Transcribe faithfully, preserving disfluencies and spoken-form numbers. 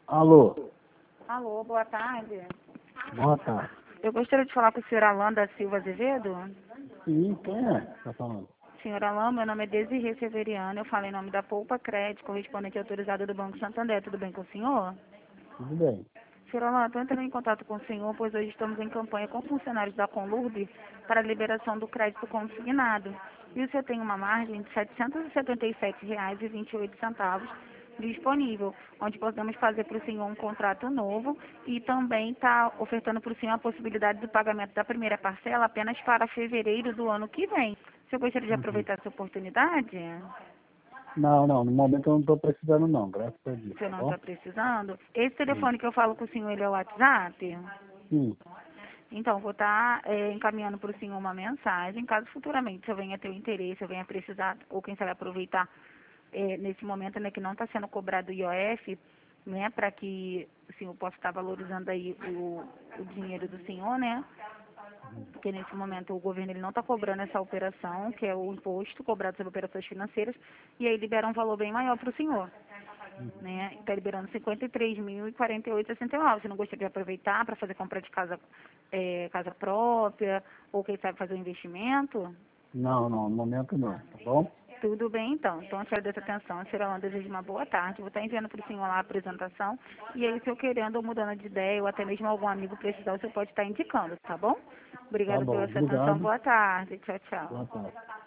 Alô, Alô, boa tarde. boa tarde. Eu gostaria de falar com o senhor Alain da Silva Azevedo. Sim, quem é que tá falando? Senhor Alain, meu nome é Desirê Severiano, eu falo em nome da Poupa Crédito, correspondente autorizado do Banco Santander. Tudo bem com o senhor? Tudo bem. Senhor Alain, estou entrando em contato com o senhor, pois hoje estamos em campanha com funcionários da Conlurb para a liberação do crédito consignado. E o senhor tem uma margem de setecentos e setenta e sete reais e vinte e oito centavos disponível, onde podemos fazer para o senhor um contrato novo e também está ofertando para o senhor a possibilidade do pagamento da primeira parcela apenas para fevereiro do ano que vem. O senhor gostaria de Uhum. aproveitar essa oportunidade? Não, não, no momento eu não estou precisando não, graças a Deus, O senhor tá não bom? está precisando? Esse Sim. telefone que eu falo com o senhor, ele é o WhatsApp? Sim. Então, vou estar encaminhando para o senhor uma mensagem, caso futuramente eu venha ter o interesse, eu venha precisar, ou quem sabe aproveitar eh, nesse momento, né, que não está sendo cobrado o I O F, né, para que o senhor possa estar valorizando aí o, o dinheiro do senhor, né, porque nesse momento o governo ele não está cobrando essa operação, que é o imposto cobrado sobre operações financeiras, e aí libera um valor bem maior para o senhor. Né? Está liberando cinquenta e três mil e quarenta e oito reais e sessenta e nove centavos. Você não gostaria de aproveitar para fazer compra de casa, eh, casa própria, ou quem sabe fazer um investimento? Não, não, no momento não, tá bom? Tudo bem, então. Então, eu te agradeço a atenção. A senhora deseja uma boa tarde. Vou estar enviando para o senhor lá a apresentação. E aí, se eu querendo ou mudando de ideia, ou até mesmo algum amigo precisar, você pode estar indicando, tá bom? Tá Obrigada bom, pela sua atenção. obrigado. Boa tarde. Tchau, tchau. Boa tarde.